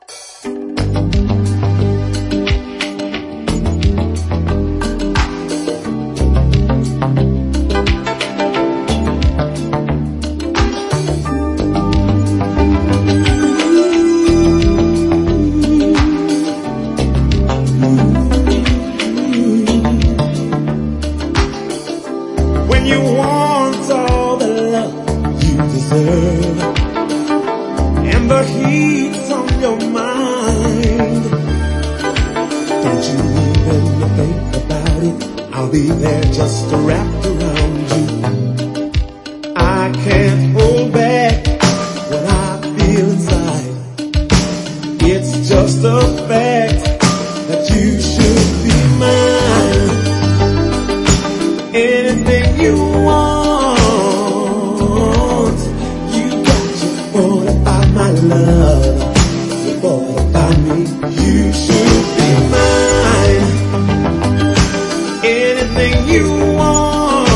When you want all the love you deserve and the heat's on your mind, don't you even think about it? I'll be there just wrapped around you. I can't hold back what I feel inside. It's just a fact that you should be mine. Anything you want, you got to fortify my love, to fortify me. You should be mine. Anything you want,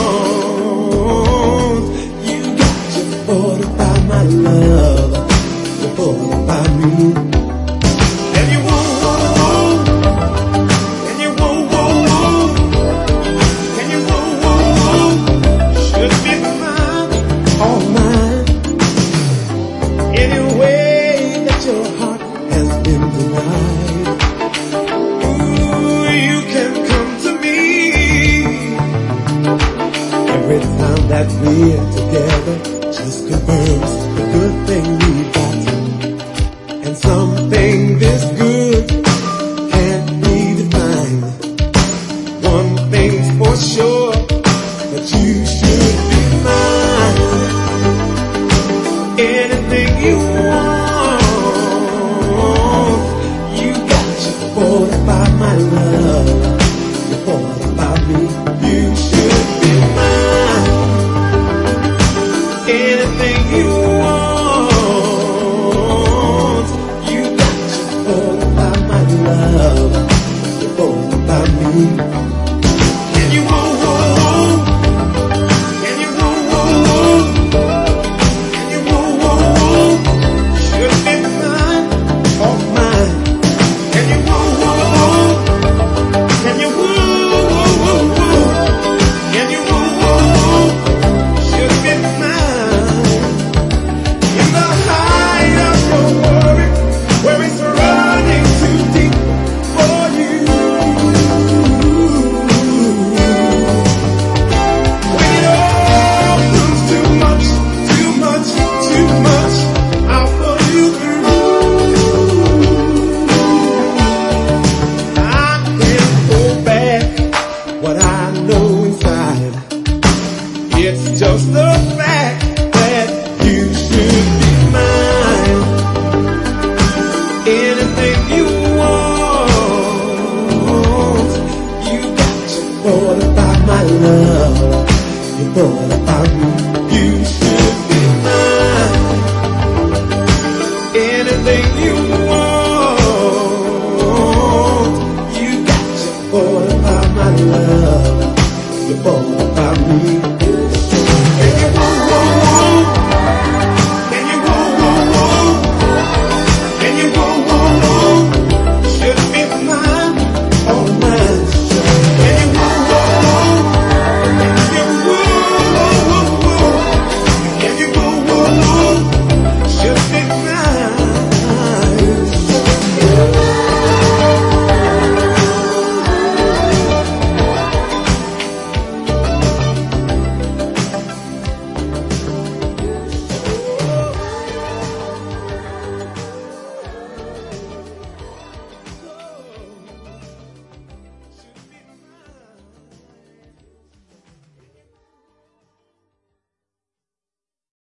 you got to fortify my love, to fortify me. Every time that we're together just confirms